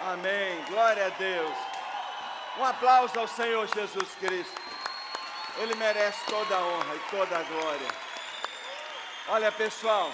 Amém. Glória a Deus. Um aplauso ao Senhor Jesus Cristo. Ele merece toda a honra e toda a glória. Olha, pessoal,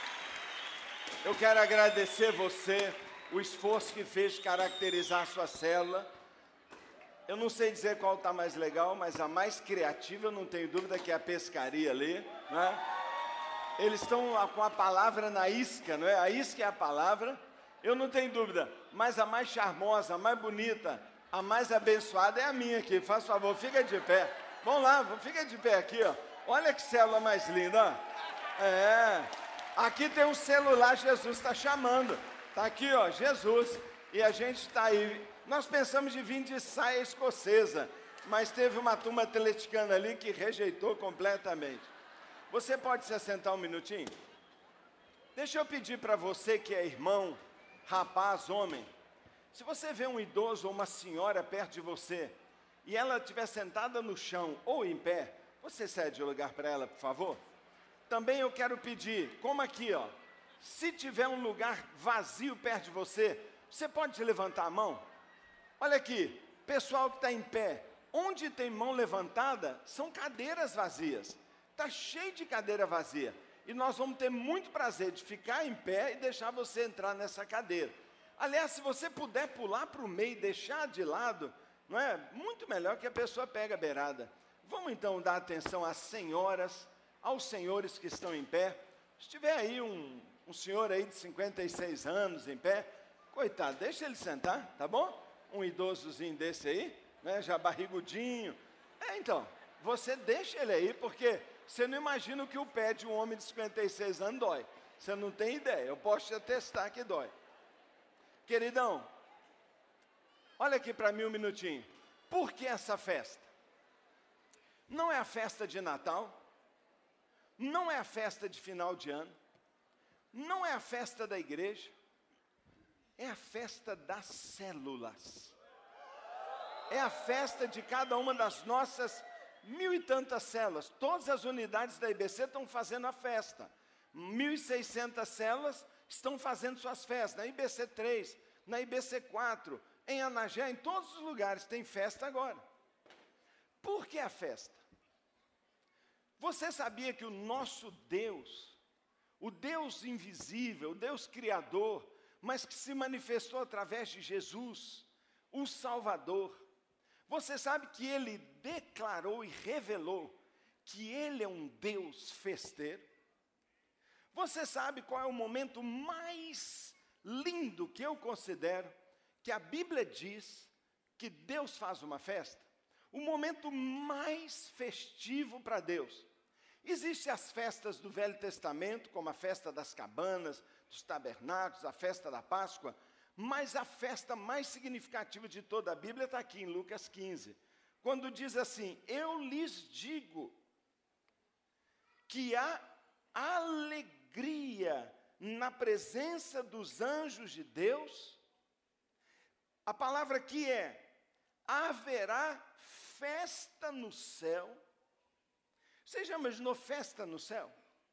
eu quero agradecer você, o esforço que fez de caracterizar a sua célula. Eu não sei dizer qual está mais legal, mas a mais criativa, eu não tenho dúvida, que é a pescaria ali, né? Eles estão com a palavra na isca, não é? A isca é a palavra, eu não tenho dúvida, mas a mais charmosa, a mais bonita, a mais abençoada é a minha aqui. Faz favor, fica de pé. Vamos lá, fica de pé aqui, ó. Olha que célula mais linda, ó. Aqui tem um celular, Jesus está chamando. Está aqui, ó, Jesus. E a gente está aí. Nós pensamos de vir de saia escocesa, mas teve uma turma atleticana ali que rejeitou completamente. Você pode se assentar um minutinho? Deixa eu pedir para você que é irmão, rapaz, homem. Se você vê um idoso ou uma senhora perto de você, e ela estiver sentada no chão ou em pé, você cede o lugar para ela, por favor? Também eu quero pedir, como aqui, ó, se tiver um lugar vazio perto de você, você pode levantar a mão? Olha aqui, pessoal que está em pé, onde tem mão levantada, são cadeiras vazias. Está cheio de cadeira vazia. E nós vamos ter muito prazer de ficar em pé e deixar você entrar nessa cadeira. Aliás, se você puder pular para o meio e deixar de lado, não é? Muito melhor que a pessoa pegue a beirada. Vamos então dar atenção às senhoras, aos senhores que estão em pé. Se tiver aí um senhor aí de 56 anos em pé, coitado, deixa ele sentar, tá bom? Um idosozinho desse aí, né, já barrigudinho. Então, você deixa ele aí, porque você não imagina o que o pé de um homem de 56 anos dói. Você não tem ideia, eu posso te atestar que dói. Queridão, olha aqui para mim um minutinho. Por que essa festa? Não é a festa de Natal, não é a festa de final de ano, não é a festa da igreja, é a festa das células. É a festa de cada uma das nossas 1000 e tantas células. Todas as unidades da IBC estão fazendo a festa. 1.600 células estão fazendo suas festas. Na IBC 3, na IBC 4, em Anagé, em todos os lugares tem festa agora. Por que a festa? Você sabia que o nosso Deus, o Deus invisível, o Deus criador, mas que se manifestou através de Jesus, o Salvador, você sabe que Ele declarou e revelou que Ele é um Deus festeiro? Você sabe qual é o momento mais lindo que eu considero, que a Bíblia diz que Deus faz uma festa? O momento mais festivo para Deus. Existem as festas do Velho Testamento, como a festa das cabanas, dos tabernáculos, a festa da Páscoa, mas a festa mais significativa de toda a Bíblia está aqui em Lucas 15, quando diz assim: eu lhes digo que há alegria na presença dos anjos de Deus. A palavra aqui é: haverá festa no céu. Você já imaginou festa no céu?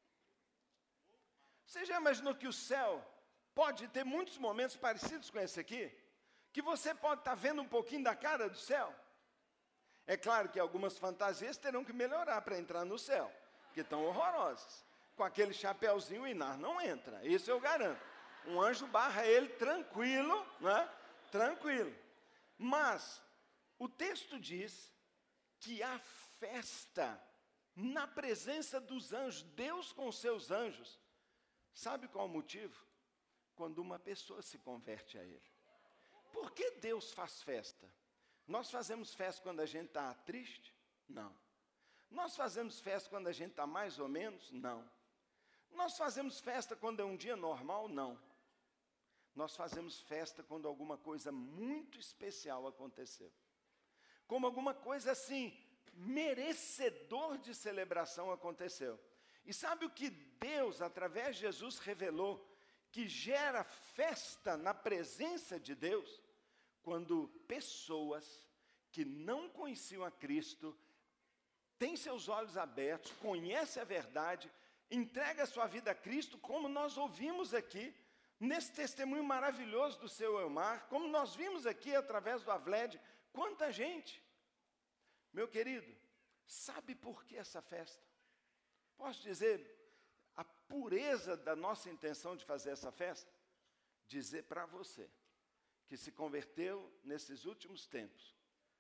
Você já imaginou que o céu pode ter muitos momentos parecidos com esse aqui? Que você pode estar vendo um pouquinho da cara do céu? É claro que algumas fantasias terão que melhorar para entrar no céu, que estão horrorosas. Com aquele chapéuzinho, o Inar não entra, isso eu garanto. Um anjo barra ele tranquilo, né? Tranquilo. Mas o texto diz que há festa na presença dos anjos, Deus com seus anjos. Sabe qual é o motivo? Quando uma pessoa se converte a Ele. Por que Deus faz festa? Nós fazemos festa quando a gente está triste? Não. Nós fazemos festa quando a gente está mais ou menos? Não. Nós fazemos festa quando é um dia normal? Não. Nós fazemos festa quando alguma coisa muito especial aconteceu. Como alguma coisa assim, merecedor de celebração aconteceu. E sabe o que Deus, através de Jesus, revelou que gera festa na presença de Deus? Quando pessoas que não conheciam a Cristo, têm seus olhos abertos, conhecem a verdade, entrega a sua vida a Cristo, como nós ouvimos aqui nesse testemunho maravilhoso do seu Elmar, como nós vimos aqui através do Avled, quanta gente. Meu querido, sabe por que essa festa? Posso dizer a pureza da nossa intenção de fazer essa festa? Dizer para você que se converteu nesses últimos tempos,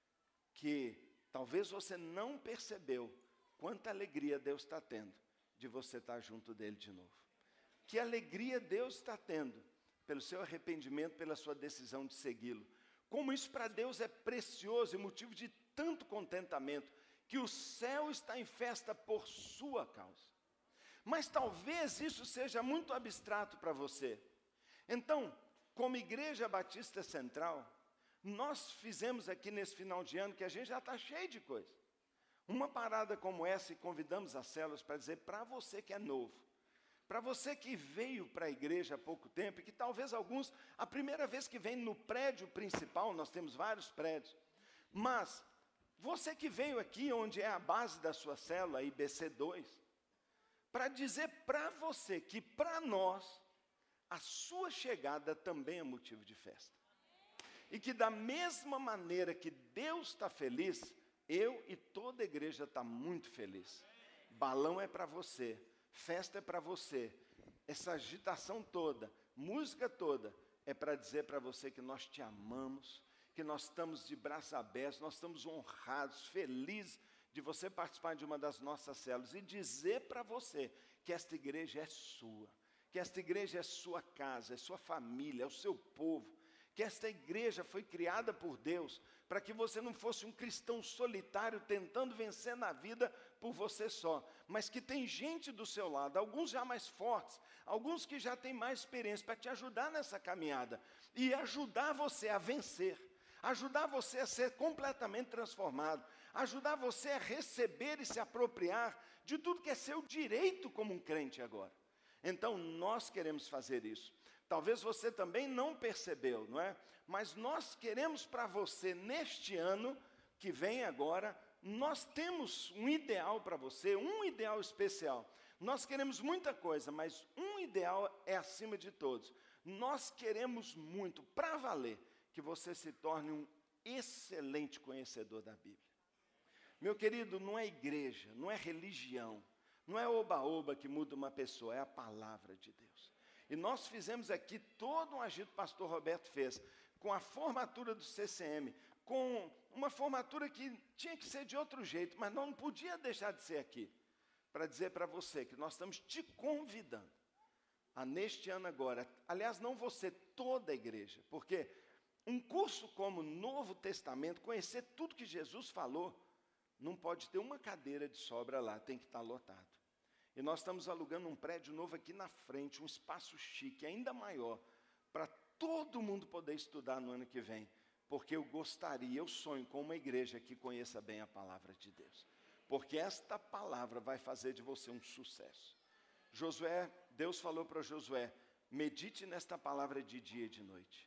que talvez você não percebeu quanta alegria Deus está tendo de você estar junto dele de novo. Que alegria Deus está tendo pelo seu arrependimento, pela sua decisão de segui-lo. Como isso para Deus é precioso e motivo de tanto contentamento, que o céu está em festa por sua causa. Mas talvez isso seja muito abstrato para você. Então, como Igreja Batista Central, nós fizemos aqui nesse final de ano, que a gente já está cheio de coisa, uma parada como essa, e convidamos as células para dizer para você que é novo, para você que veio para a igreja há pouco tempo, e que talvez alguns, a primeira vez que vem no prédio principal, nós temos vários prédios, mas você que veio aqui, onde é a base da sua célula, IBC2, para dizer para você que para nós, a sua chegada também é motivo de festa. E que da mesma maneira que Deus está feliz, eu e toda a igreja está muito feliz. Balão é para você, festa é para você, essa agitação toda, música toda, é para dizer para você que nós te amamos, que nós estamos de braços abertos, nós estamos honrados, felizes de você participar de uma das nossas células, e dizer para você que esta igreja é sua, que esta igreja é sua casa, é sua família, é o seu povo, que esta igreja foi criada por Deus, para que você não fosse um cristão solitário, tentando vencer na vida por você só, mas que tem gente do seu lado, alguns já mais fortes, alguns que já têm mais experiência, para te ajudar nessa caminhada, e ajudar você a vencer, ajudar você a ser completamente transformado, ajudar você a receber e se apropriar de tudo que é seu direito como um crente agora. Então, nós queremos fazer isso. Talvez você também não percebeu, não é? Mas nós queremos para você, neste ano que vem agora, nós temos um ideal para você, um ideal especial. Nós queremos muita coisa, mas um ideal é acima de todos. Nós queremos muito, para valer, que você se torne um excelente conhecedor da Bíblia. Meu querido, não é igreja, não é religião, não é oba-oba que muda uma pessoa, é a palavra de Deus. E nós fizemos aqui todo um agito que o pastor Roberto fez, com a formatura do CCM, com uma formatura que tinha que ser de outro jeito, mas não podia deixar de ser aqui, para dizer para você que nós estamos te convidando a neste ano agora, aliás, não você, toda a igreja, porque um curso como Novo Testamento, conhecer tudo que Jesus falou, não pode ter uma cadeira de sobra lá, tem que estar lotado. E nós estamos alugando um prédio novo aqui na frente, um espaço chique, ainda maior, para todo mundo poder estudar no ano que vem, porque eu gostaria, eu sonho com uma igreja que conheça bem a palavra de Deus, porque esta palavra vai fazer de você um sucesso. Josué, Deus falou para Josué, medite nesta palavra de dia e de noite.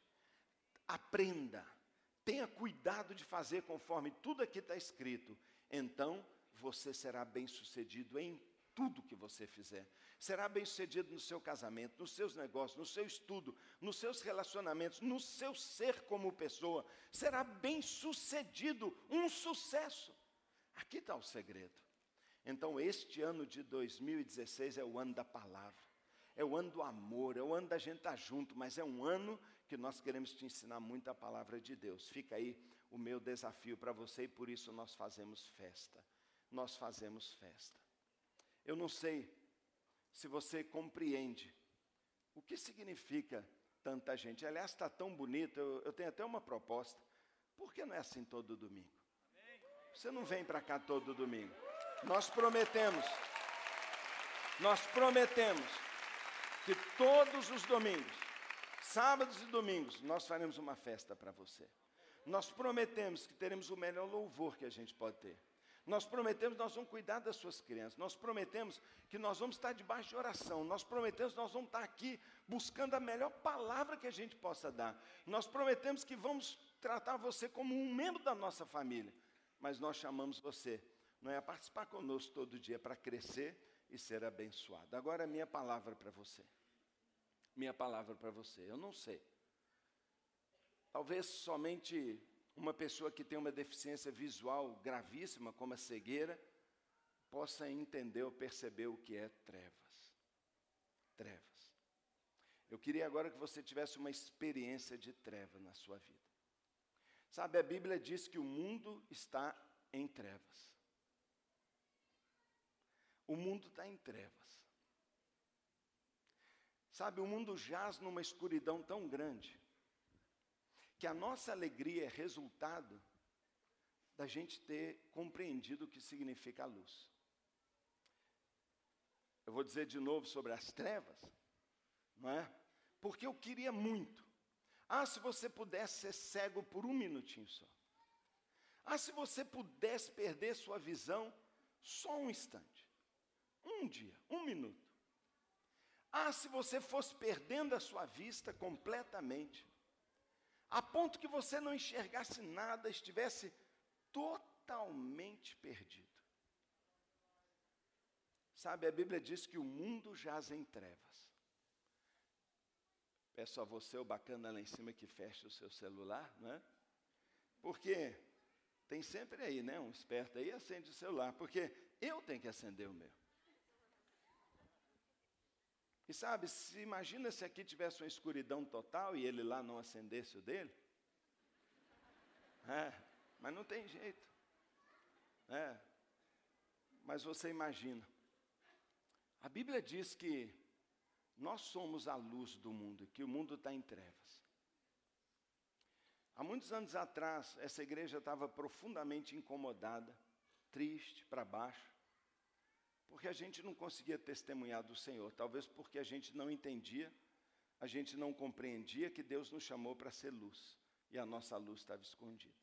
Aprenda, tenha cuidado de fazer conforme tudo aqui está escrito, então você será bem-sucedido em tudo que você fizer. Será bem-sucedido no seu casamento, nos seus negócios, no seu estudo, nos seus relacionamentos, no seu ser como pessoa. Será bem-sucedido, um sucesso. Aqui está o segredo. Então, este ano de 2016 é o ano da palavra. É o ano do amor, é o ano da gente estar junto, mas é um ano que nós queremos te ensinar muito a palavra de Deus. Fica aí o meu desafio para você e por isso nós fazemos festa. Nós fazemos festa. Eu não sei se você compreende o que significa tanta gente. Aliás, está tão bonito, eu tenho até uma proposta. Por que não é assim todo domingo? Você não vem para cá todo domingo. Nós prometemos que todos os domingos, sábados e domingos, nós faremos uma festa para você. Nós prometemos que teremos o melhor louvor que a gente pode ter. Nós prometemos que nós vamos cuidar das suas crianças. Nós prometemos que nós vamos estar debaixo de oração. Nós prometemos que nós vamos estar aqui buscando a melhor palavra que a gente possa dar. Nós prometemos que vamos tratar você como um membro da nossa família. Mas nós chamamos você, não é, a participar conosco todo dia para crescer e ser abençoado. Agora a minha palavra para você. minha palavra para você. Eu não sei. Talvez somente uma pessoa que tem uma deficiência visual gravíssima, como a cegueira, possa entender ou perceber o que é trevas. Trevas. Eu queria agora que você tivesse uma experiência de treva na sua vida. Sabe, a Bíblia diz que o mundo está em trevas. O mundo está em trevas. Sabe, o mundo jaz numa escuridão tão grande, que a nossa alegria é resultado da gente ter compreendido o que significa a luz. Eu vou dizer de novo sobre as trevas, não é? Porque eu queria muito. Se você pudesse ser cego por um minutinho só. Se você pudesse perder sua visão só um instante. Um dia, um minuto. Se você fosse perdendo a sua vista completamente, a ponto que você não enxergasse nada, estivesse totalmente perdido. Sabe, a Bíblia diz que o mundo jaz em trevas. Peço a você, o bacana lá em cima, que feche o seu celular, não é? Porque tem sempre aí, né? Um esperto aí acende o celular, porque eu tenho que acender o meu. E sabe, imagina se aqui tivesse uma escuridão total e ele lá não acendesse o dele. Mas não tem jeito. Mas você imagina. A Bíblia diz que nós somos a luz do mundo, que o mundo está em trevas. Há muitos anos atrás, essa igreja estava profundamente incomodada, triste, para baixo, porque a gente não conseguia testemunhar do Senhor, talvez porque a gente não entendia, a gente não compreendia que Deus nos chamou para ser luz, e a nossa luz estava escondida.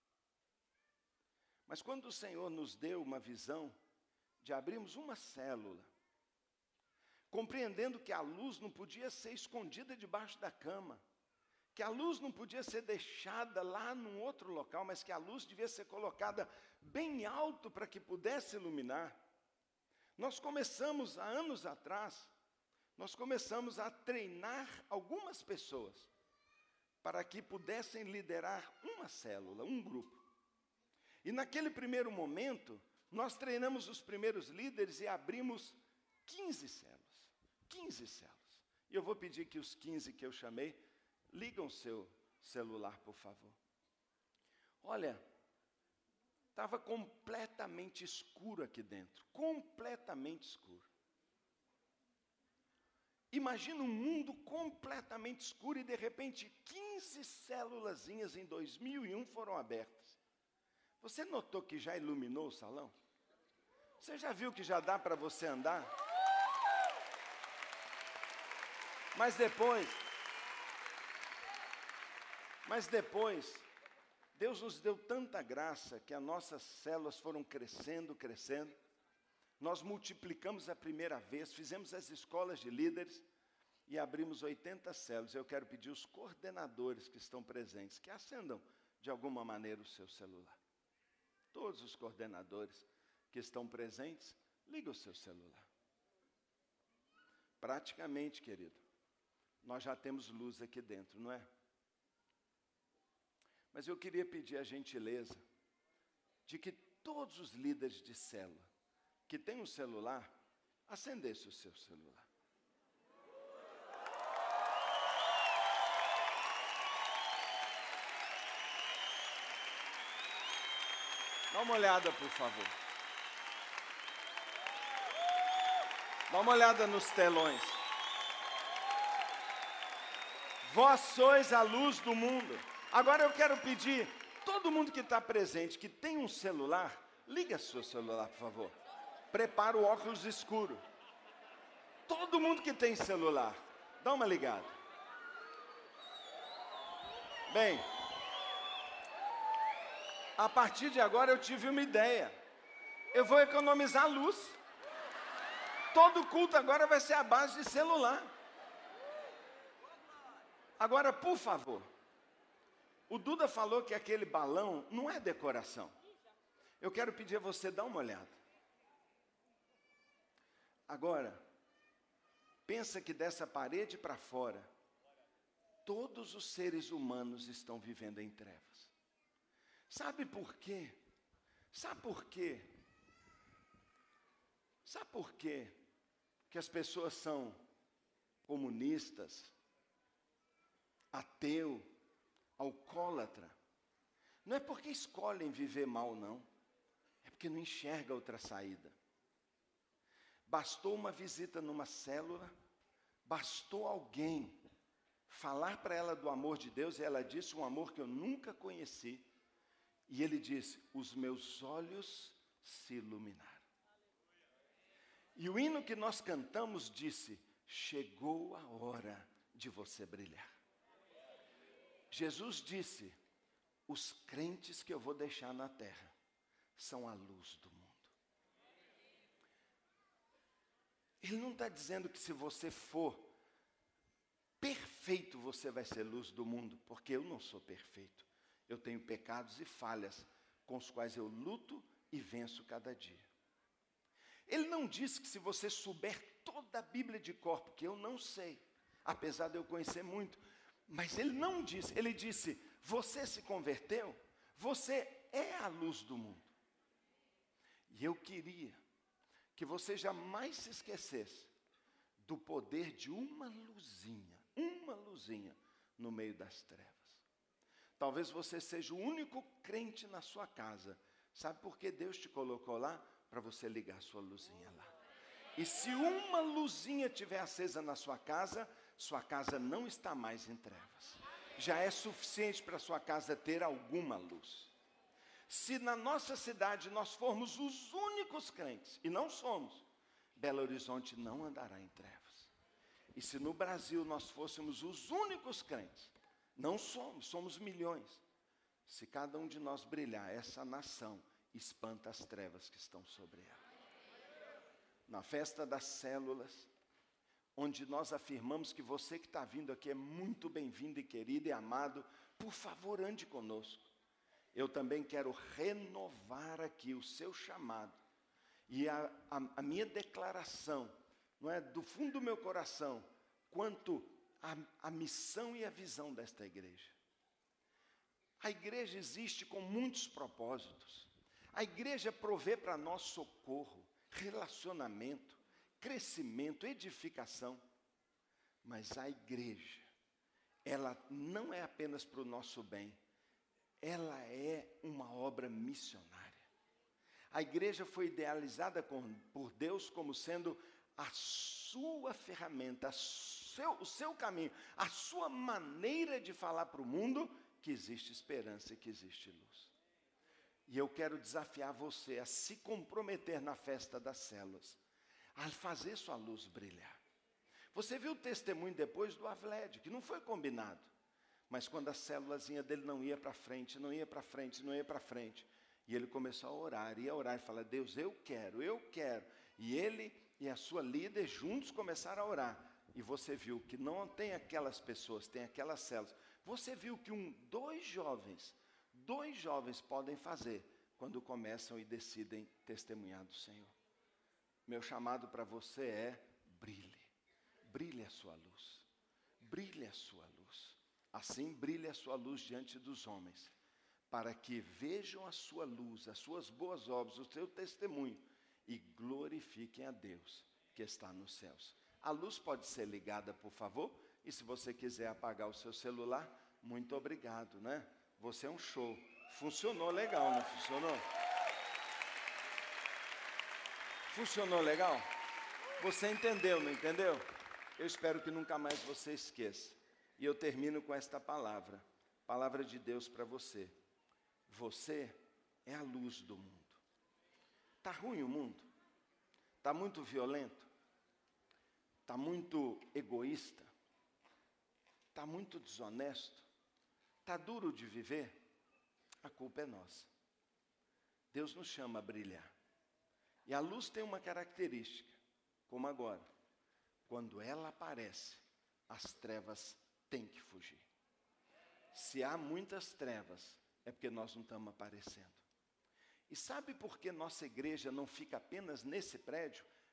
Mas quando o Senhor nos deu uma visão de abrirmos uma célula, compreendendo que a luz não podia ser escondida debaixo da cama, que a luz não podia ser deixada lá num outro local, mas que a luz devia ser colocada bem alto para que pudesse iluminar. Nós começamos, há anos atrás, a treinar algumas pessoas para que pudessem liderar uma célula, um grupo. E naquele primeiro momento, nós treinamos os primeiros líderes e abrimos 15 células. 15 células. E eu vou pedir que os 15 que eu chamei, ligam o seu celular, por favor. Olha, estava completamente escuro aqui dentro. Completamente escuro. Imagina um mundo completamente escuro e de repente 15 célulazinhas em 2001 foram abertas. Você notou que já iluminou o salão? Você já viu que já dá para você andar? Mas depois, Deus nos deu tanta graça que as nossas células foram crescendo. Nós multiplicamos a primeira vez, fizemos as escolas de líderes e abrimos 80 células. Eu quero pedir os coordenadores que estão presentes, que acendam de alguma maneira o seu celular. Todos os coordenadores que estão presentes, liga o seu celular. Praticamente, querido, nós já temos luz aqui dentro, não é? Mas eu queria pedir a gentileza de que todos os líderes de célula que têm um celular, acendessem o seu celular. Dá uma olhada, por favor. Dá uma olhada nos telões. Vós sois a luz do mundo. Agora eu quero pedir, todo mundo que está presente, que tem um celular, liga seu celular, por favor. Prepara o óculos escuro. Todo mundo que tem celular, dá uma ligada. Bem, a partir de agora eu tive uma ideia. Eu vou economizar luz. Todo culto agora vai ser à base de celular. Agora, por favor, o Duda falou que aquele balão não é decoração. Eu quero pedir a você dar uma olhada. Agora, pensa que dessa parede para fora, todos os seres humanos estão vivendo em trevas. Sabe por quê? Sabe por quê? Sabe por quê que as pessoas são comunistas, ateu, alcoólatra? Não é porque escolhem viver mal, não. É porque não enxerga outra saída. Bastou uma visita numa célula, bastou alguém falar para ela do amor de Deus, e ela disse um amor que eu nunca conheci. E ele disse: os meus olhos se iluminaram. E o hino que nós cantamos disse: chegou a hora de você brilhar. Jesus disse: os crentes que eu vou deixar na terra são a luz do mundo. Ele não está dizendo que se você for perfeito, você vai ser luz do mundo, porque eu não sou perfeito. Eu tenho pecados e falhas com os quais eu luto e venço cada dia. Ele não disse que se você souber toda a Bíblia de cor, porque eu não sei, apesar de eu conhecer muito, mas ele não disse, ele disse: você se converteu, você é a luz do mundo. E eu queria que você jamais se esquecesse do poder de uma luzinha no meio das trevas. Talvez você seja o único crente na sua casa. Sabe por que Deus te colocou lá? Para você ligar sua luzinha lá. E se uma luzinha estiver acesa na sua casa não está mais em trevas. Já é suficiente para sua casa ter alguma luz. Se na nossa cidade nós formos os únicos crentes, e não somos, Belo Horizonte não andará em trevas. E se no Brasil nós fôssemos os únicos crentes, não somos milhões. Se cada um de nós brilhar, essa nação espanta as trevas que estão sobre ela. Na festa das células, onde nós afirmamos que você que está vindo aqui é muito bem-vindo e querido e amado, por favor, ande conosco. Eu também quero renovar aqui o seu chamado e a minha declaração, não é, do fundo do meu coração, quanto à missão e à visão desta igreja. A igreja existe com muitos propósitos. A igreja provê para nós socorro, relacionamento, crescimento, edificação. Mas a igreja, ela não é apenas para o nosso bem, ela é uma obra missionária. A igreja foi idealizada por Deus como sendo a sua ferramenta, o seu caminho, a sua maneira de falar para o mundo que existe esperança e que existe luz. E eu quero desafiar você a se comprometer na festa das células, a fazer sua luz brilhar. Você viu o testemunho depois do Avled, que não foi combinado, mas quando a célulazinha dele não ia para frente, e ele começou a orar e falar: Deus, eu quero. E ele e a sua líder juntos começaram a orar. E você viu que não tem aquelas pessoas, tem aquelas células. Você viu que dois jovens podem fazer quando começam e decidem testemunhar do Senhor. Meu chamado para você é: brilhe a sua luz, brilhe a sua luz. Assim brilhe a sua luz diante dos homens, para que vejam a sua luz, as suas boas obras, o seu testemunho, e glorifiquem a Deus que está nos céus. A luz pode ser ligada, por favor? E se você quiser apagar o seu celular, muito obrigado, né? Você é um show. Funcionou legal, não funcionou? Funcionou legal? Você entendeu, não entendeu? Eu espero que nunca mais você esqueça. E eu termino com esta palavra de Deus para você. Você é a luz do mundo. Está ruim o mundo? Está muito violento? Está muito egoísta? Está muito desonesto? Está duro de viver? A culpa é nossa. Deus nos chama a brilhar. E a luz tem uma característica, como agora. Quando ela aparece, as trevas têm que fugir. Se há muitas trevas, é porque nós não estamos aparecendo. E sabe por que nossa igreja não fica apenas nesse prédio?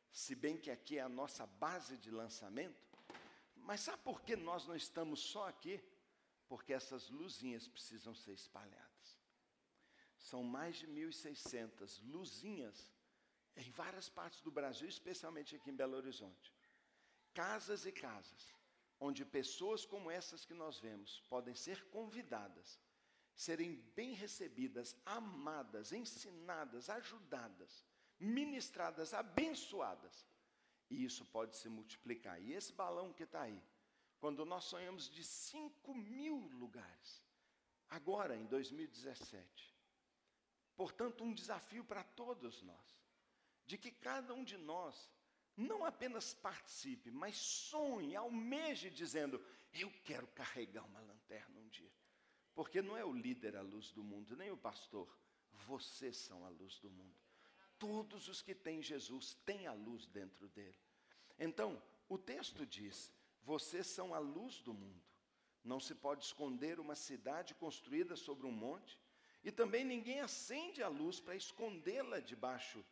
se bem que aqui é a nossa base de lançamento. Mas sabe por que nós não estamos só aqui? Porque essas luzinhas precisam ser espalhadas. São mais de 1.600 luzinhas em várias partes do Brasil, especialmente aqui em Belo Horizonte. Casas e casas, onde pessoas como essas que nós vemos podem ser convidadas, serem bem recebidas, amadas, ensinadas, ajudadas, ministradas, abençoadas. E isso pode se multiplicar. E esse balão que está aí, quando nós sonhamos de 5.000 lugares, agora em 2017, portanto, um desafio para todos nós, de que cada um de nós não apenas participe, mas sonhe, almeje, dizendo: eu quero carregar uma lanterna um dia. Porque não é o líder a luz do mundo, nem o pastor, vocês são a luz do mundo. Todos os que têm Jesus têm a luz dentro dele. Então, o texto diz: vocês são a luz do mundo. Não se pode esconder uma cidade construída sobre um monte, e também ninguém acende a luz para escondê-la debaixo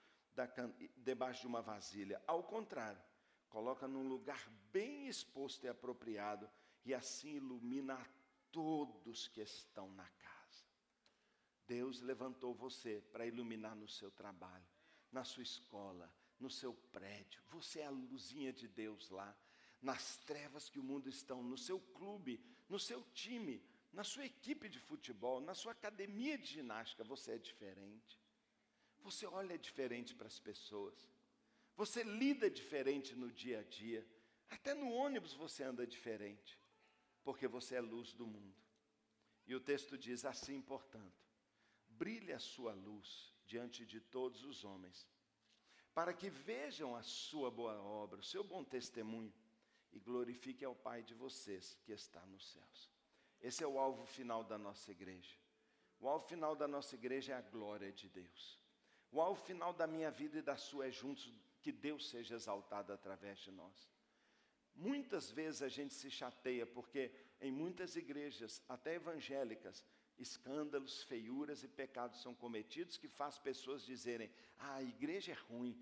de uma vasilha. Ao contrário, coloca num lugar bem exposto e apropriado, e assim ilumina a todos que estão na casa. Deus levantou você para iluminar no seu trabalho, na sua escola, no seu prédio. Você é a luzinha de Deus lá, nas trevas que o mundo está, no seu clube, no seu time, na sua equipe de futebol, na sua academia de ginástica. Você é diferente. Você olha diferente para as pessoas. Você lida diferente no dia a dia. Até no ônibus você anda diferente, porque você é luz do mundo. E o texto diz assim, portanto: brilhe a sua luz diante de todos os homens, para que vejam a sua boa obra, o seu bom testemunho, e glorifique ao Pai de vocês que está nos céus. Esse é o alvo final da nossa igreja. O alvo final da nossa igreja é a glória de Deus. O alvo final da minha vida e da sua é juntos que Deus seja exaltado através de nós. Muitas vezes a gente se chateia porque em muitas igrejas, até evangélicas, escândalos, feiuras e pecados são cometidos que faz pessoas dizerem: a igreja é ruim,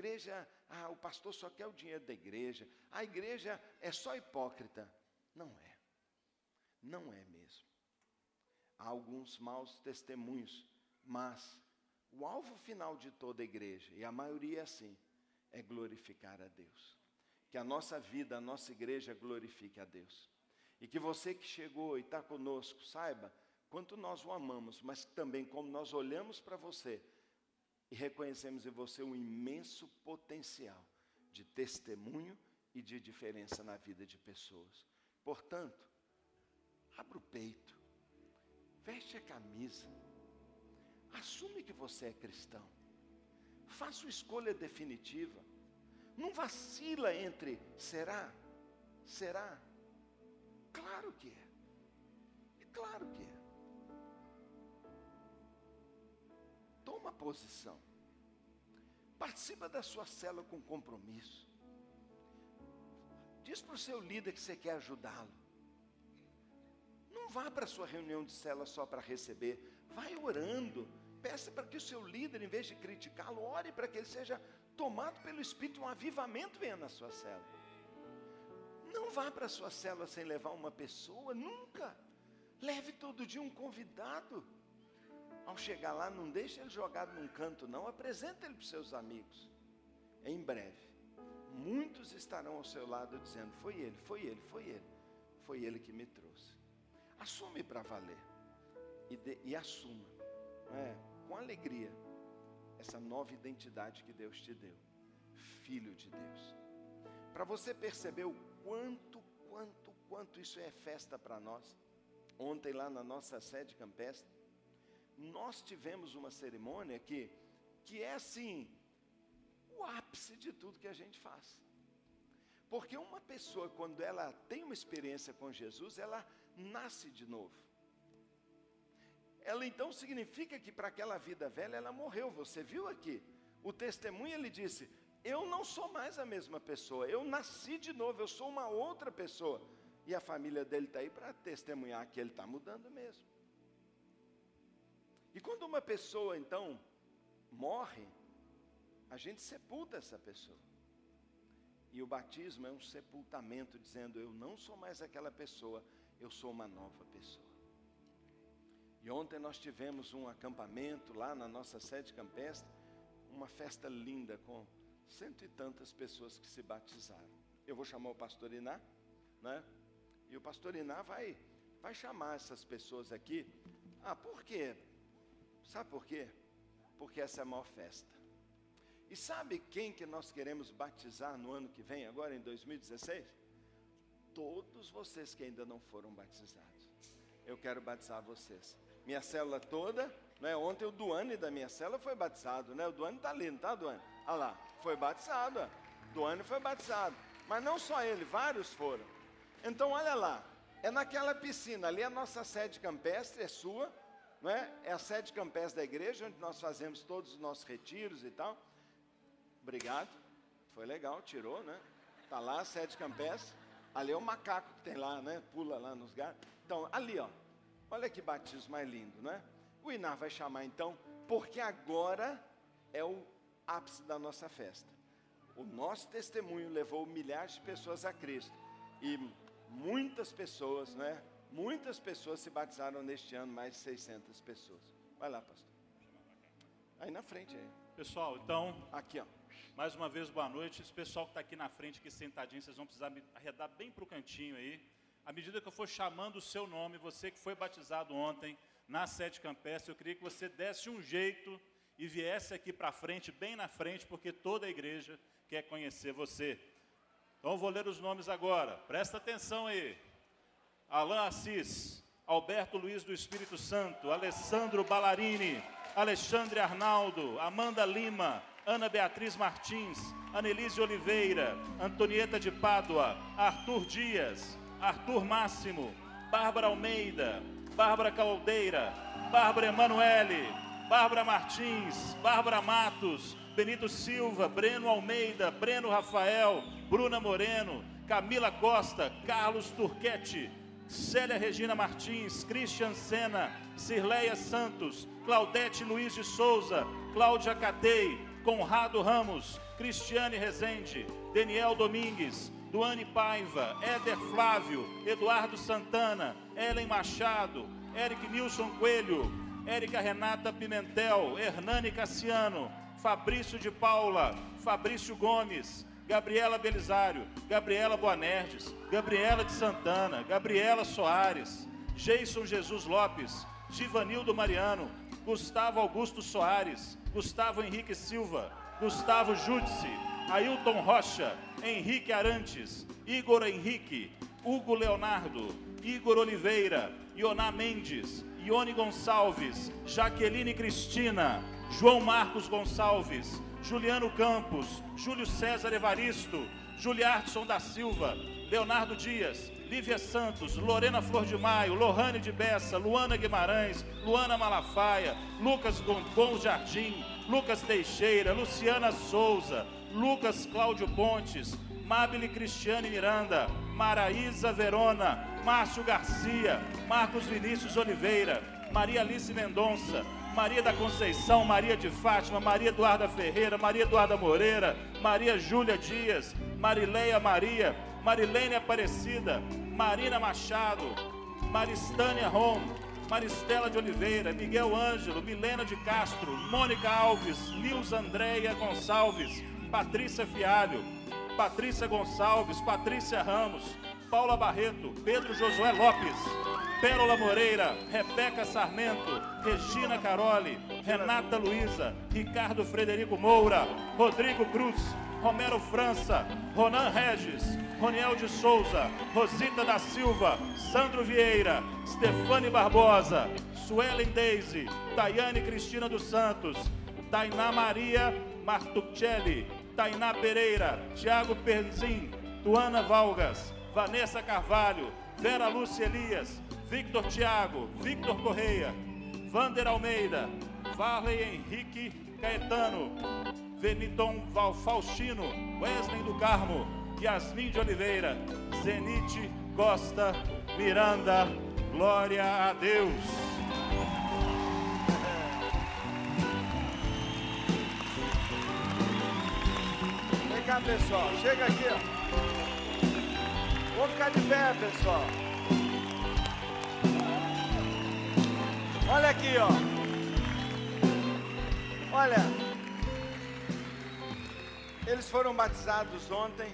o pastor só quer o dinheiro da igreja, a igreja é só hipócrita. Não é mesmo. Há alguns maus testemunhos, mas o alvo final de toda a igreja, e a maioria é assim, é glorificar a Deus. Que a nossa vida, a nossa igreja glorifique a Deus. E que você que chegou e está conosco, saiba quanto nós o amamos, mas também como nós olhamos para você e reconhecemos em você um imenso potencial de testemunho e de diferença na vida de pessoas. Portanto, abra o peito, veste a camisa, assume que você é cristão, faça uma escolha definitiva, não vacila entre será, claro que é claro que é. Toma posição, participa da sua célula com compromisso, diz para o seu líder que você quer ajudá-lo. Não vá para a sua reunião de célula só para receber, vai orando, peça para que o seu líder, em vez de criticá-lo, ore para que ele seja tomado pelo Espírito, um avivamento venha na sua célula. Não vá para a sua célula sem levar uma pessoa, nunca. Leve todo dia um convidado. Ao chegar lá, não deixe ele jogado num canto, não. Apresente ele para os seus amigos. Em breve, muitos estarão ao seu lado dizendo: foi ele que me trouxe. Assume para valer. E assuma, com alegria, essa nova identidade que Deus te deu. Filho de Deus. Para você perceber o quanto isso é festa para nós. Ontem lá na nossa sede campestre, nós tivemos uma cerimônia que é assim, o ápice de tudo que a gente faz. Porque uma pessoa, quando ela tem uma experiência com Jesus, ela nasce de novo. Ela então significa que para aquela vida velha ela morreu. Você viu aqui, o testemunho, ele disse: eu não sou mais a mesma pessoa, eu nasci de novo, eu sou uma outra pessoa. E a família dele está aí para testemunhar que ele está mudando mesmo. E quando uma pessoa então morre, a gente sepulta essa pessoa. E o batismo é um sepultamento, dizendo, eu não sou mais aquela pessoa, eu sou uma nova pessoa. E ontem nós tivemos um acampamento lá na nossa sede campestre, uma festa linda com 100 e tantas pessoas que se batizaram. Eu vou chamar o pastor Iná, né? E o pastor Iná vai chamar essas pessoas aqui. Por quê? Sabe por quê? Porque essa é a maior festa. E sabe quem que nós queremos batizar no ano que vem, agora em 2016? Todos vocês que ainda não foram batizados. Eu quero batizar vocês. Minha célula toda, né? Ontem o Duane da minha célula foi batizado, né? O Duane está ali, não está, Duane? Olha lá, foi batizado, Duane foi batizado. Mas não só ele, vários foram. Então olha lá, é naquela piscina, ali é a nossa sede campestre, é sua, né? É a sede campestre da igreja, onde nós fazemos todos os nossos retiros e tal. Obrigado, foi legal, tirou, né? Está lá a sede campestre, ali é o macaco que tem lá, né? Pula lá nos galhos. Então, ali, ó, olha que batismo mais lindo, né? O Iná vai chamar então, porque agora é o ápice da nossa festa. O nosso testemunho levou milhares de pessoas a Cristo. E muitas pessoas, né? Muitas pessoas se batizaram neste ano, mais de 600 pessoas. Vai lá, pastor. Aí na frente aí. Pessoal, então, aqui, ó. Mais uma vez, boa noite. Esse pessoal que está aqui na frente, aqui sentadinho, vocês vão precisar me arredar bem para o cantinho aí. À medida que eu for chamando o seu nome, você que foi batizado ontem na sede campestre, eu queria que você desse um jeito e viesse aqui para frente, bem na frente, porque toda a igreja quer conhecer você. Então eu vou ler os nomes agora, presta atenção aí. Alain Assis, Alberto Luiz do Espírito Santo, Alessandro Ballarini, Alexandre Arnaldo, Amanda Lima, Ana Beatriz Martins, Anelise Oliveira, Antonieta de Pádua, Arthur Dias, Arthur Máximo, Bárbara Almeida, Bárbara Caldeira, Bárbara Emanuele, Bárbara Martins, Bárbara Matos, Benito Silva, Breno Almeida, Breno Rafael, Bruna Moreno, Camila Costa, Carlos Turquete, Célia Regina Martins, Christian Sena, Cirleia Santos, Claudete Luiz de Souza, Cláudia Catei, Conrado Ramos, Cristiane Rezende, Daniel Domingues, Duane Paiva, Éder Flávio, Eduardo Santana, Ellen Machado, Eric Nilson Coelho, Érica Renata Pimentel, Hernani Cassiano, Fabrício de Paula, Fabrício Gomes, Gabriela Belisário, Gabriela Boanerges, Gabriela de Santana, Gabriela Soares, Geison Jesus Lopes, Givanildo Mariano, Gustavo Augusto Soares, Gustavo Henrique Silva, Gustavo Júdice, Ailton Rocha, Henrique Arantes, Igor Henrique, Hugo Leonardo, Igor Oliveira, Ioná Mendes, Ione Gonçalves, Jaqueline Cristina, João Marcos Gonçalves, Juliano Campos, Júlio César Evaristo, Juliarson da Silva, Leonardo Dias, Lívia Santos, Lorena Flor de Maio, Lohane de Bessa, Luana Guimarães, Luana Malafaia, Lucas Gonçalves Jardim, Lucas Teixeira, Luciana Souza, Lucas Cláudio Pontes, Mabile Cristiane Miranda, Maraísa Verona, Márcio Garcia, Marcos Vinícius Oliveira, Maria Alice Mendonça, Maria da Conceição, Maria de Fátima, Maria Eduarda Ferreira, Maria Eduarda Moreira, Maria Júlia Dias, Marileia Maria, Marilene Aparecida, Marina Machado, Maristânia Rom, Maristela de Oliveira, Miguel Ângelo, Milena de Castro, Mônica Alves, Nilza Andréia Gonçalves, Patrícia Fialho, Patrícia Gonçalves, Patrícia Ramos, Paula Barreto, Pedro Josué Lopes, Pérola Moreira, Rebeca Sarmento, Regina Caroli, Renata Luiza, Ricardo Frederico Moura, Rodrigo Cruz, Romero França, Ronan Regis, Roniel de Souza, Rosita da Silva, Sandro Vieira, Stefane Barbosa, Suelen Deise, Tayane Cristina dos Santos, Tainá Maria Martuccelli, Tainá Pereira, Tiago Penzin, Tuana Valgas, Vanessa Carvalho, Vera Lúcia Elias, Victor Tiago, Victor Correia, Vander Almeida, Varley Henrique Caetano, Veniton Faustino, Wesley do Carmo, Yasmin de Oliveira, Zenite Costa Miranda, glória a Deus. Vem cá, cá, pessoal. Chega aqui, ó. Vamos ficar de pé, pessoal. Olha aqui, ó. Olha. Eles foram batizados ontem.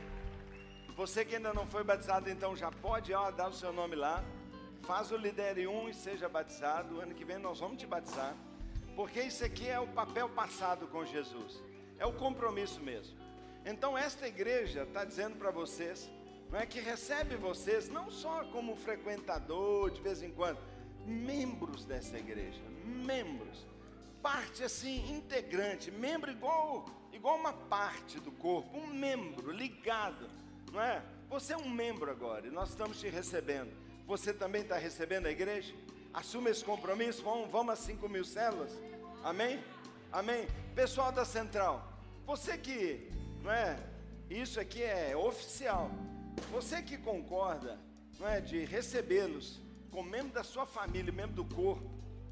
Você que ainda não foi batizado, então já pode dar o seu nome lá. Faz o Lidere 1 e seja batizado. Ano que vem nós vamos te batizar. Porque isso aqui é o papel passado com Jesus. É o compromisso mesmo. Então esta igreja está dizendo para vocês, não é, que recebe vocês não só como frequentador de vez em quando, membros dessa igreja, membros, parte assim integrante, membro igual uma parte do corpo, um membro ligado, não é? Você é um membro agora e nós estamos te recebendo. Você também está recebendo a igreja? Assume esse compromisso, vamos a 5.000 células, amém? Amém? Pessoal da Central, você que, não é, isso aqui é oficial, você que concorda, não é, de recebê-los como membro da sua família, membro do corpo,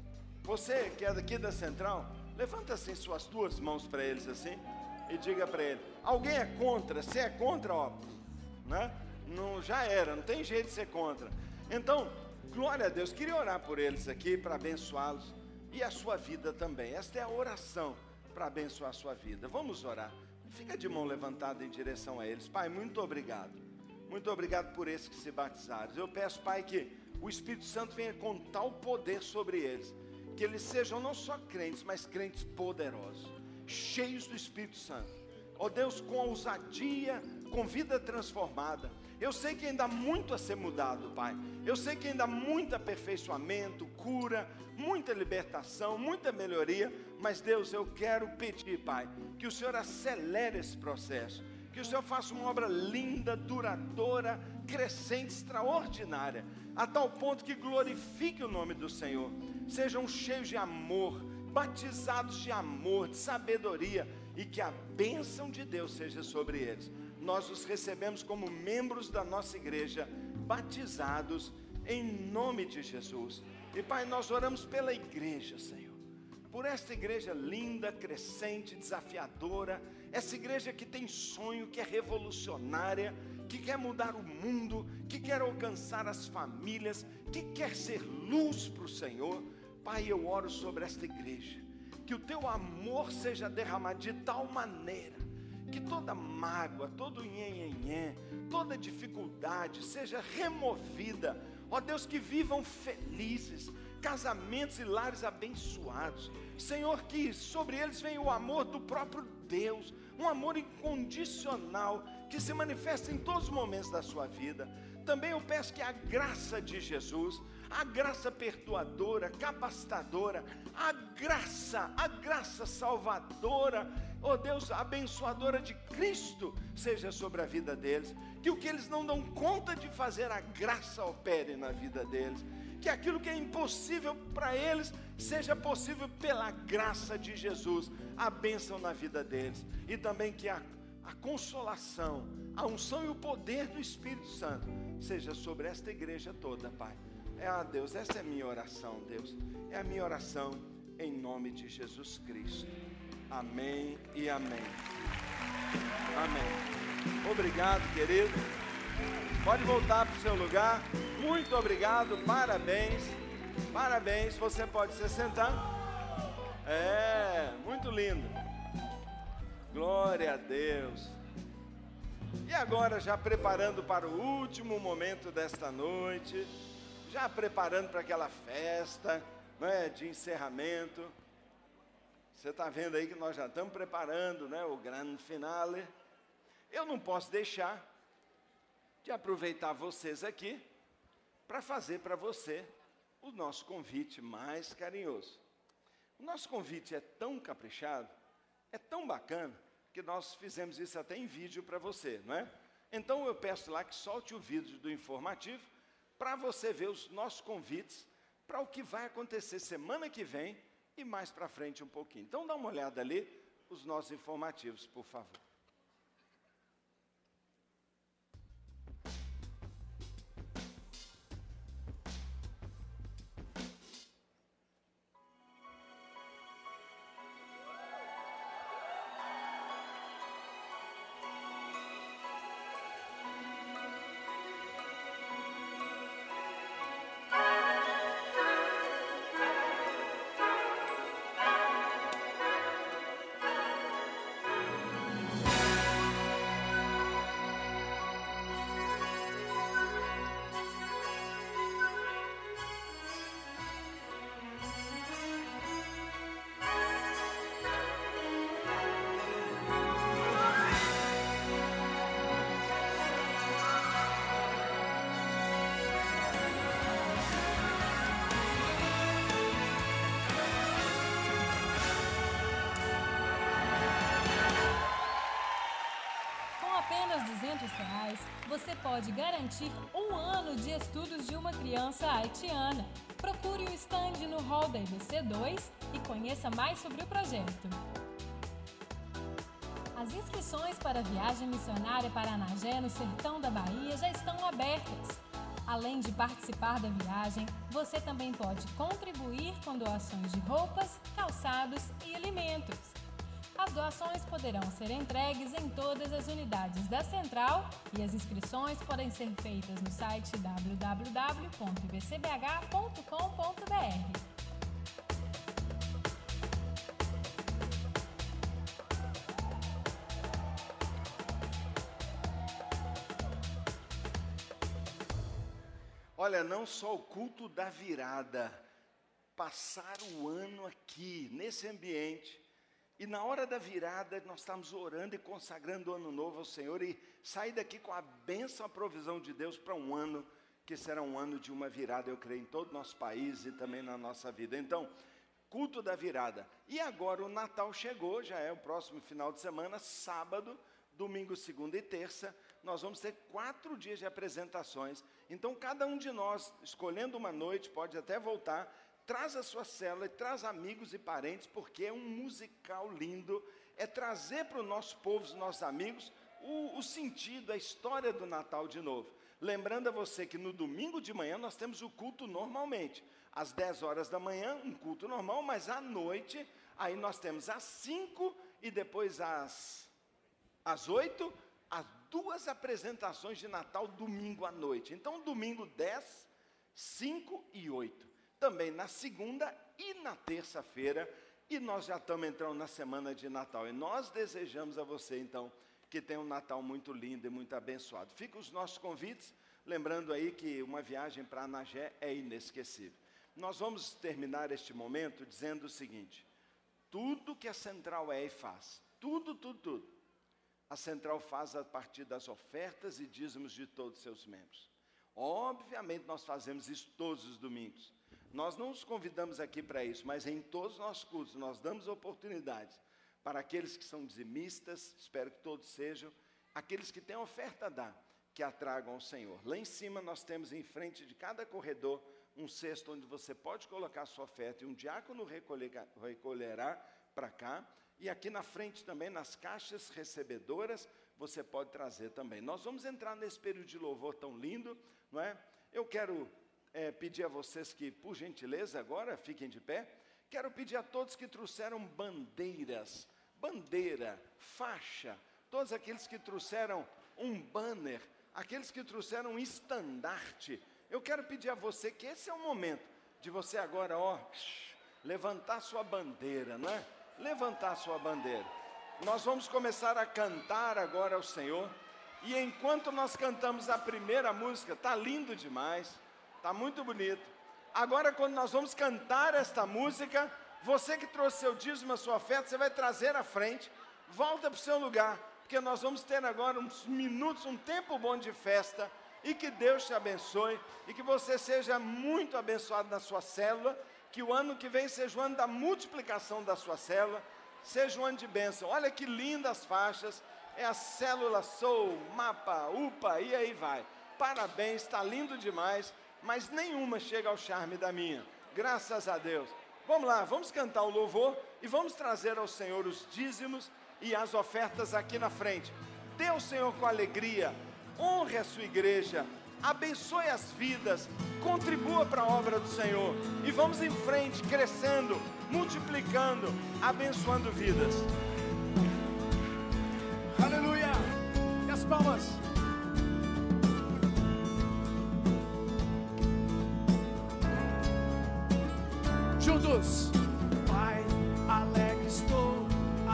você que é daqui da Central, levanta assim suas duas mãos para eles assim, e diga para ele, alguém é contra? Se é contra, ó, né? Não, já era, não tem jeito de ser contra. Então, glória a Deus, queria orar por eles aqui, para abençoá-los, e a sua vida também. Esta é a oração para abençoar a sua vida. Vamos orar. Fica de mão levantada em direção a eles. Pai, muito obrigado. Muito obrigado por esses que se batizaram. Eu peço, Pai, que o Espírito Santo venha com tal poder sobre eles, que eles sejam não só crentes, mas crentes poderosos, cheios do Espírito Santo. Ó Deus, com ousadia, com vida transformada. Eu sei que ainda há muito a ser mudado, Pai. Eu sei que ainda há muito aperfeiçoamento, cura, muita libertação, muita melhoria. Mas Deus, eu quero pedir, Pai, que o Senhor acelere esse processo. Que o Senhor faça uma obra linda, duradoura, crescente, extraordinária, a tal ponto que glorifique o nome do Senhor. Sejam cheios de amor, batizados de amor, de sabedoria, e que a bênção de Deus seja sobre eles. Nós os recebemos como membros da nossa igreja, batizados em nome de Jesus. E Pai, nós oramos pela igreja, Senhor, por esta igreja linda, crescente, desafiadora, essa igreja que tem sonho, que é revolucionária, que quer mudar o mundo, que quer alcançar as famílias, que quer ser luz para o Senhor. Pai, eu oro sobre esta igreja, que o Teu amor seja derramado de tal maneira, que toda mágoa, todo nhenhenhé, toda dificuldade seja removida. Ó Deus, que vivam felizes, casamentos e lares abençoados. Senhor, que sobre eles venha o amor do próprio Deus, um amor incondicional, que se manifesta em todos os momentos da sua vida. Também eu peço que a graça de Jesus, a graça perdoadora, capacitadora, a graça salvadora, ó Deus, abençoadora de Cristo, seja sobre a vida deles. Que o que eles não dão conta de fazer, a graça opere na vida deles. Que aquilo que é impossível para eles, seja possível pela graça de Jesus, a bênção na vida deles. E também que a consolação, a unção e o poder do Espírito Santo seja sobre esta igreja toda, Pai. Deus, essa é a minha oração, Deus. É a minha oração em nome de Jesus Cristo. Amém e amém. Amém. Obrigado, querido. Pode voltar para o seu lugar. Muito obrigado, parabéns. Parabéns, você pode se sentar. Muito lindo. Glória a Deus. E agora, já preparando para o último momento desta noite, já preparando para aquela festa, não é, de encerramento. Você está vendo aí que nós já estamos preparando, né, o grande finale. Eu não posso deixar de aproveitar vocês aqui para fazer para você o nosso convite mais carinhoso. O nosso convite é tão caprichado, é tão bacana, que nós fizemos isso até em vídeo para você, não é? Então eu peço lá que solte o vídeo do informativo, para você ver os nossos convites, para o que vai acontecer semana que vem, e mais para frente um pouquinho. Então dá uma olhada ali, os nossos informativos, por favor. pode garantir 1 ano de estudos de uma criança haitiana. Procure o stand no hall da IBC2 e conheça mais sobre o projeto. As inscrições para a viagem missionária para Anagé, no sertão da Bahia, já estão abertas. Além de participar da viagem, você também pode contribuir com doações de roupas, calçados e alimentos. As doações poderão ser entregues em todas as unidades da Central e as inscrições podem ser feitas no site www.ibcbh.com.br. Olha, não só o culto da virada, passar o ano aqui, nesse ambiente, e na hora da virada nós estamos orando e consagrando o ano novo ao Senhor e sair daqui com a bênção, a provisão de Deus para um ano, que será um ano de uma virada, eu creio, em todo o nosso país e também na nossa vida. Então, culto da virada. E agora o Natal chegou, já é o próximo final de semana, sábado, domingo, segunda e terça, nós vamos ter 4 dias de apresentações. Então, cada um de nós, escolhendo uma noite, pode até voltar, traz a sua célula, traz amigos e parentes, porque é um musical lindo, é trazer para o nosso povo, os nossos amigos, o sentido, a história do Natal de novo. Lembrando a você que no domingo de manhã nós temos o culto normalmente, às 10 horas da manhã, um culto normal, mas à noite, aí nós temos às 5 e depois às 8, as 2 apresentações de Natal domingo à noite. Então, domingo 10, 5 e 8. Também na segunda e na terça-feira. E nós já estamos entrando na semana de Natal. E nós desejamos a você, então, que tenha um Natal muito lindo e muito abençoado. Ficam os nossos convites. Lembrando aí que uma viagem para Anagé é inesquecível. Nós vamos terminar este momento dizendo o seguinte. Tudo que a Central é e faz, tudo, a Central faz a partir das ofertas e dízimos de todos os seus membros. Obviamente nós fazemos isso todos os domingos. Nós não os convidamos aqui para isso, mas em todos os nossos cultos nós damos oportunidades para aqueles que são dizimistas, espero que todos sejam, aqueles que têm oferta a dar, que a tragam ao Senhor. Lá em cima nós temos em frente de cada corredor um cesto onde você pode colocar a sua oferta e um diácono recolherá para cá. E aqui na frente também, nas caixas recebedoras, você pode trazer também. Nós vamos entrar nesse período de louvor tão lindo, não é? Eu quero pedir a vocês que, por gentileza, agora fiquem de pé. Quero pedir a todos que trouxeram bandeiras, bandeira, faixa, todos aqueles que trouxeram um banner, aqueles que trouxeram um estandarte. Eu quero pedir a você que esse é o momento de você agora, levantar sua bandeira, não é? Levantar sua bandeira. Nós vamos começar a cantar agora ao Senhor. E enquanto nós cantamos a primeira música, está lindo demais, está muito bonito. Agora, quando nós vamos cantar esta música, você que trouxe seu dízimo, a sua oferta, você vai trazer à frente, volta para o seu lugar, porque nós vamos ter agora uns minutos, um tempo bom de festa, e que Deus te abençoe, e que você seja muito abençoado na sua célula, que o ano que vem seja o ano da multiplicação da sua célula, seja um ano de bênção. Olha que lindas faixas, é a célula Soul, Mapa, UPA, e aí vai. Parabéns, está lindo demais, mas nenhuma chega ao charme da minha, graças a Deus. Vamos lá, vamos cantar o louvor e vamos trazer ao Senhor os dízimos e as ofertas aqui na frente. Dê ao Senhor com alegria, honre a sua igreja, abençoe as vidas, contribua para a obra do Senhor e vamos em frente, crescendo, multiplicando, abençoando vidas. Aleluia! E as palmas? Juntos! Pai, alegre estou,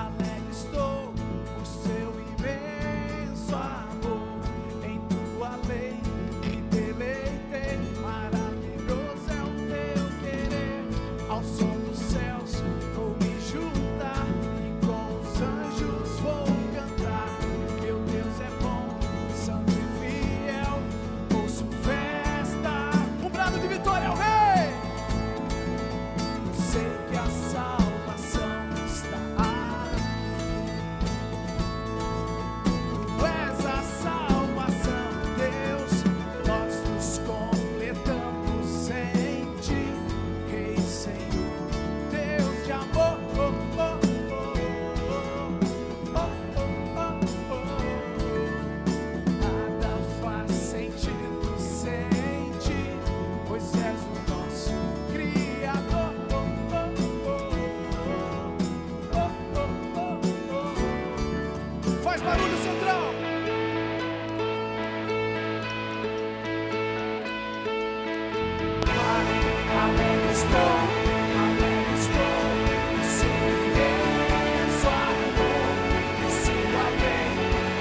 o seu imenso amor, em tua lei me deleitei, maravilhoso é o teu querer, ao som dos céus vou me juntar, e com os anjos vou cantar, meu Deus é bom, santo e fiel, ouço festa, um brado de vitória ao Rei! Sei faz barulho, Central. Alegre estou, sem sua amor, e sua lei,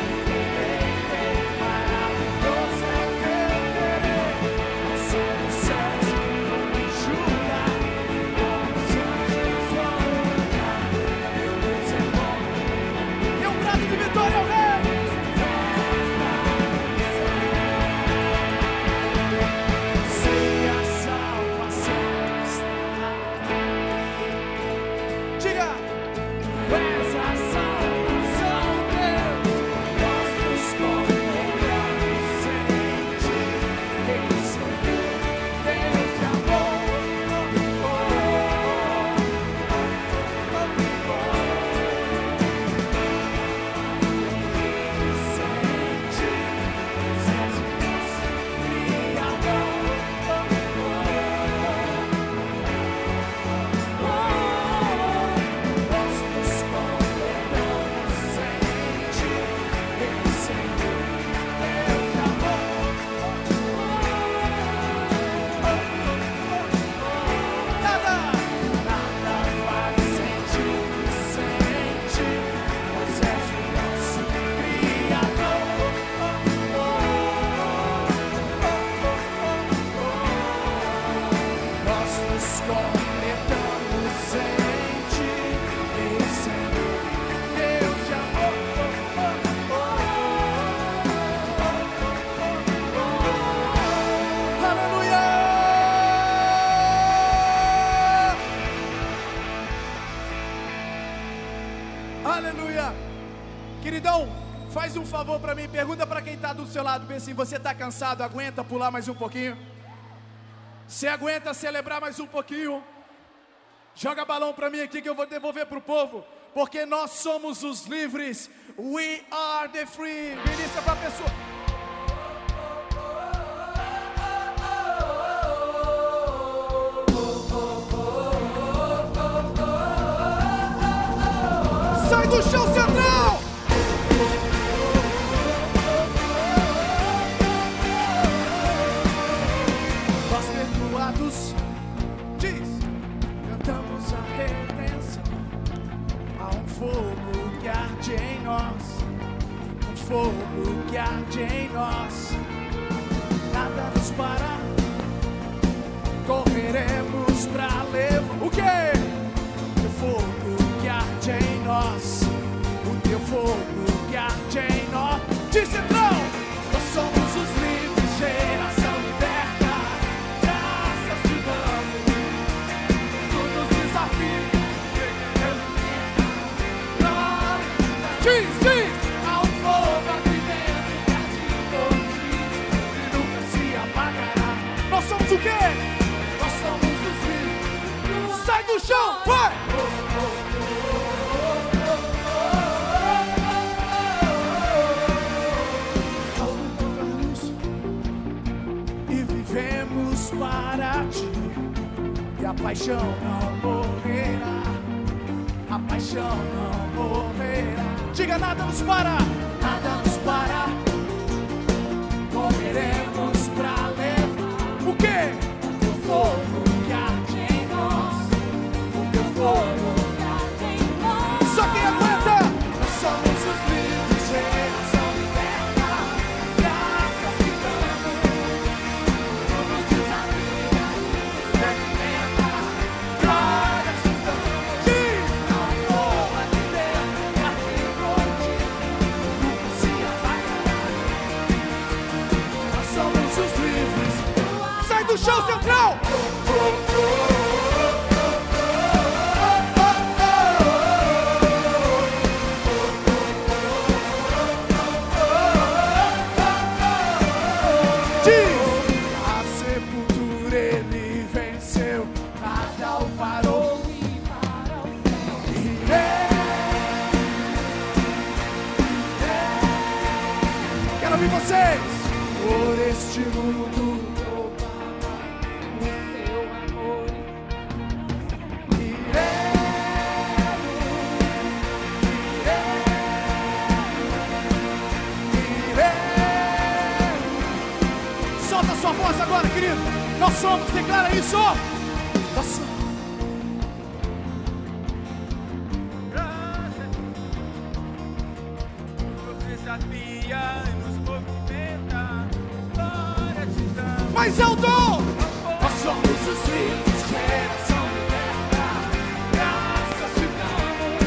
maravilhoso é o teu querer. Ao céu dos céus vão me julgar, e bons anjos vão cantar. Meu Deus é bom, e um brado de vitória ao Rei. Aleluia. Queridão, faz um favor para mim, pergunta para quem está do seu lado, bem assim, você está cansado, aguenta pular mais um pouquinho? Você aguenta celebrar mais um pouquinho? Joga balão para mim aqui que eu vou devolver para o povo, porque nós somos os livres. We are the free. Ministra para a pessoa. Sai do chão, Central! Nós perdoados, diz, cantamos a redenção. Há um fogo que arde em nós, um fogo que arde em nós. Nada nos para, correremos pra levar. O quê? O fogo que arde em nós, o teu fogo que arde em nós. Diz, Central! Nós somos os livres, geração liberta. Graças te damos, tu nos desafias. Diz! Há um fogo aqui dentro que arde por ti e nunca se apagará. Nós somos o quê? Nós somos os livres. Sai do chão, vai! Para ti, e a paixão não morrerá, a paixão não morrerá. Diga, nada nos para, nada nos para, correremos pra levar. O quê? O teu fogo que arde em nós, o teu fogo que arde em nós. Só quem aguenta, nós somos os livres, geração liberta. Graças te damos, nos desafios. Sai do chão, Central! Vocês, por este mundo, o seu amor, iremos, isso. Nos desafia e nos movimenta. Glória te damos. Mais alto. Nós somos os filhos, geração liberta. Graças te damos.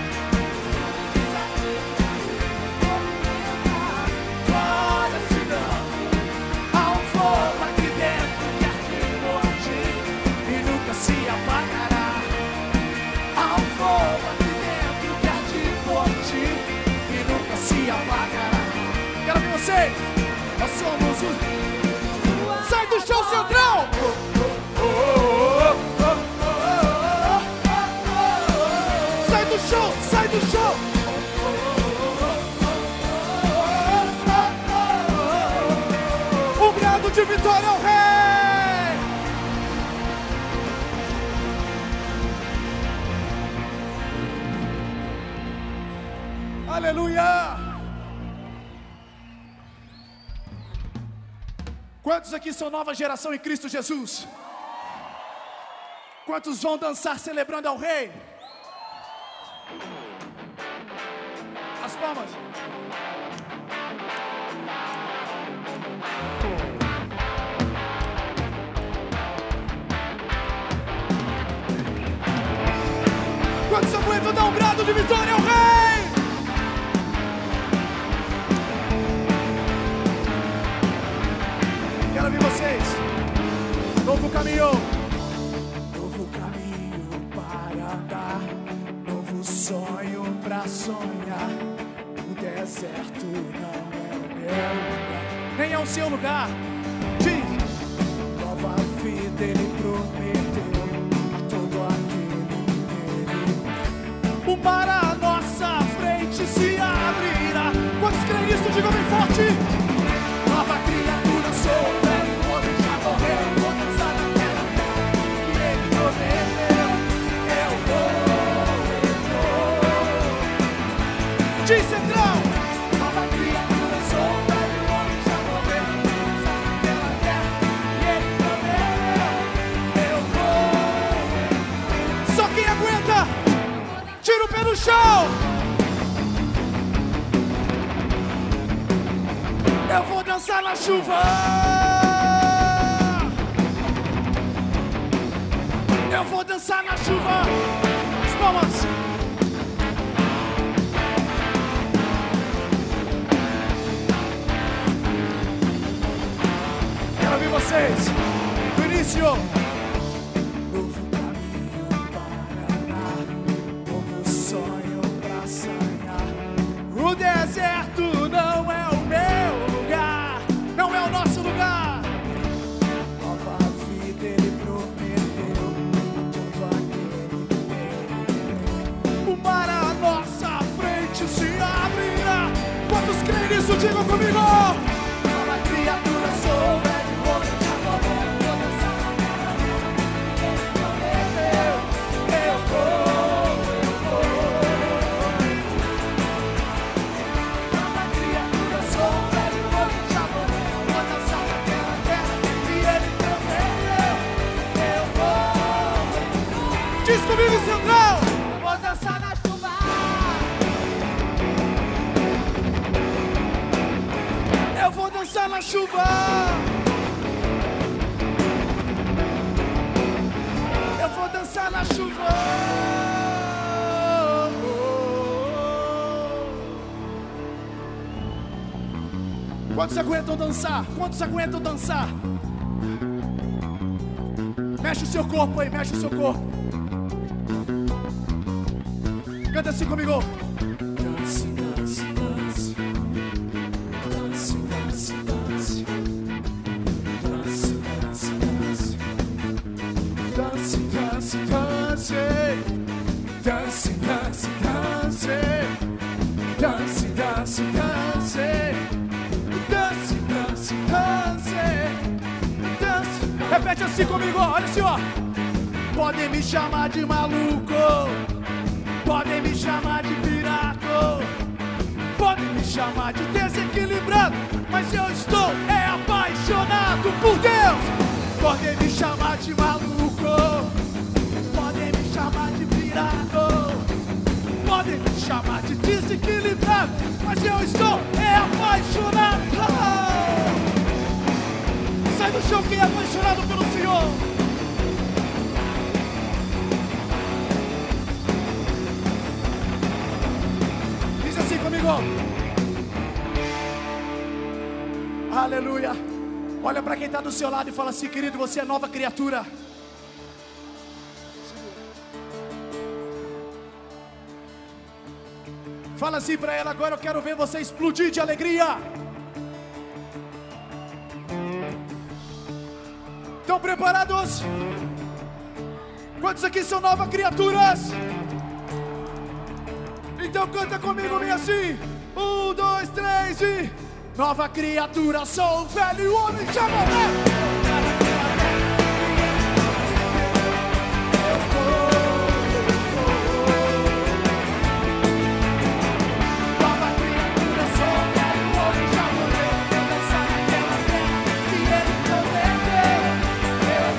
Glória te damos. Há um fogo aqui dentro que arde por ti e nunca se apagará. Há um fogo aqui dentro que arde por ti e nunca se apagará. Quero ver vocês. Nós somos os... Sai do chão, Central. Sai do chão, sai do chão. Um grado de vitória ao Rei. Aleluia. Quantos aqui são nova geração em Cristo Jesus? Quantos vão dançar celebrando ao Rei? As palmas. Quantos aguentam dar um brado de vitória ao Rei? Quero ouvir vocês. Novo caminho. Novo caminho para andar, novo sonho para sonhar. O deserto não é o meu lugar, Nem é o seu lugar. Diz. nova vida ele prometeu a todo aquele que nele. O mar à nossa frente se abrirá. Quantos creem nisso? Digam bem forte. Nova criatura sou, velho homem já morreu. Vou dançar na terra que ele prometeu. Eu vou. Diz, Central. Nova criatura sou, velho homem já morreu. Vou dançar naquela terra que ele prometeu. Eu vou. Só quem aguenta. Tira o pé no chão. Eu vou dançar na chuva. Eu vou dançar na chuva. As palmas. Quero ouvir vocês. Do início. Novo caminho para andar, novo sonho pra sonhar. O deserto não é o meu lugar. Não é o nosso lugar. Nova vida ele prometeu a todo aquele que nele. O mar à nossa frente se abrirá. Quantos creem nisso? Digam comigo. Nova criatura sou, velho homem já morreu. Vou dançar na terra que ele prometeu. Eu vou. Nova criatura sou, velho homem já morreu. Vou dançar naquela terra que ele prometeu. Eu vou. Diz comigo, Central. Vou dançar na chuva. Eu vou dançar na chuva. Eu vou dançar na chuva. Quantos aguentam dançar? Quantos aguentam dançar? Mexe o seu corpo aí, mexe o seu corpo. Canta assim comigo. Dance, dance, dance. Dance, dance, dance. Dance, dance, dance. Dance, dance, dance. Dance, dance, dance. Dance, dance, dance. Dance, dance, dance. Dance. Repete assim comigo, ó. Olha assim, ó. Podem me chamar de maluco. Podem me chamar de pirata. Podem me chamar de desequilibrado. Mas eu estou apaixonado por Deus. Podem me chamar de maluco, podem me chamar de pirado, podem me chamar de desequilibrado, mas eu estou apaixonado. Sai do chão quem é apaixonado pelo Senhor. Diz assim comigo. Aleluia. Olha para quem está do seu lado e fala assim: querido, você é nova criatura. Fala assim para ela: agora eu quero ver você explodir de alegria. Estão preparados? Quantos aqui são novas criaturas? Então canta comigo bem assim: 1, 2, 3 e... Nova criatura, sou um velho homem, chama Nova criatura, sou um velho homem, já morreu. Eu dançar naquela terra que ele prometeu. Eu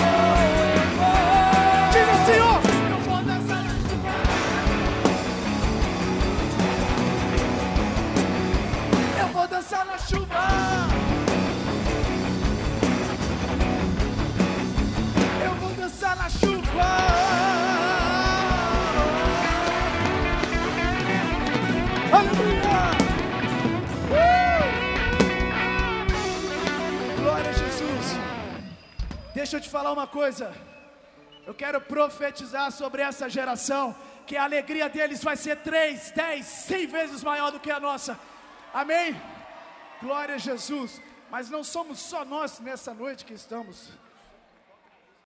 vou. Diz o Senhor: eu vou dançar na chuva. Eu vou dançar na chuva. Eu vou dançar na chuva. Aleluia! Glória a Jesus. Deixa eu te falar uma coisa. Eu quero profetizar sobre essa geração que a alegria deles vai ser 3, 10, 100 vezes maior do que a nossa. Amém? Glória a Jesus. Mas não somos só nós nessa noite que estamos